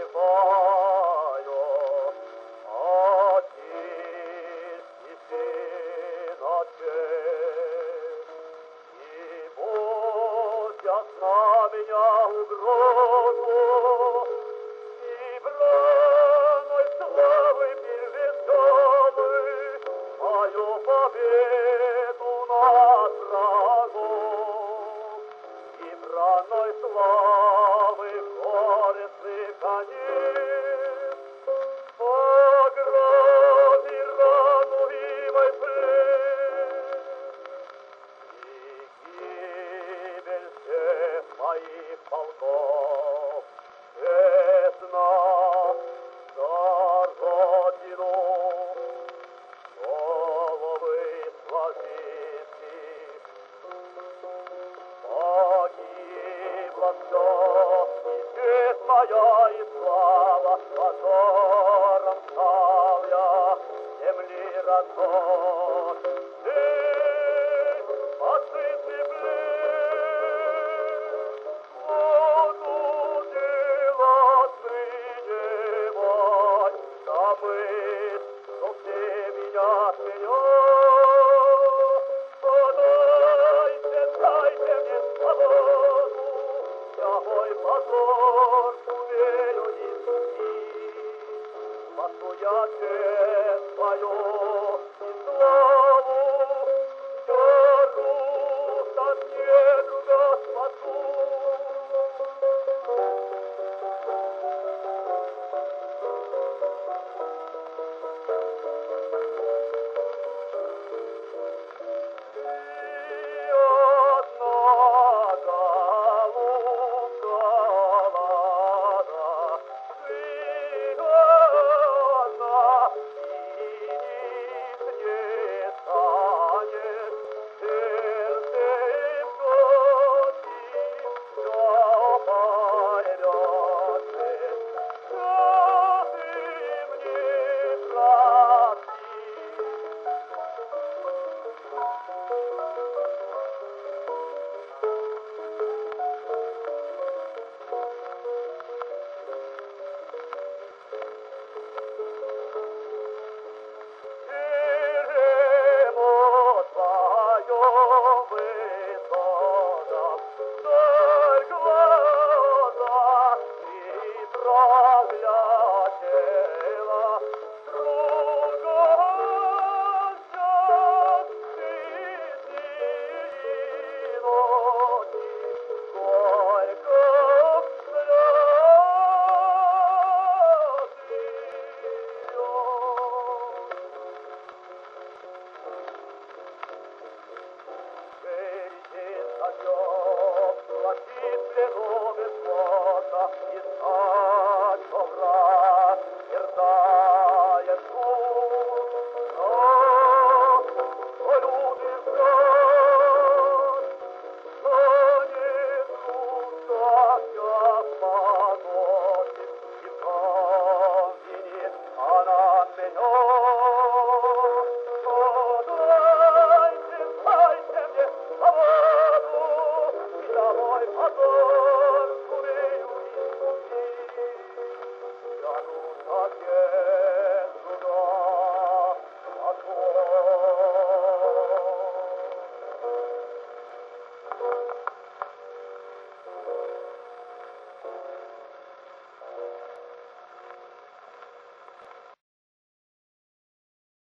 призываю, очистите на честь, и будь ясна меня угрозу, и браной славы перевеселый мою победу над врагом, и браной славы горестный конец, погроми рану и мой плен, и гибель всех моих полков, честно за Родину, головы сложите. Погибло все, и честь моя, и слава, которым стал я земли родной.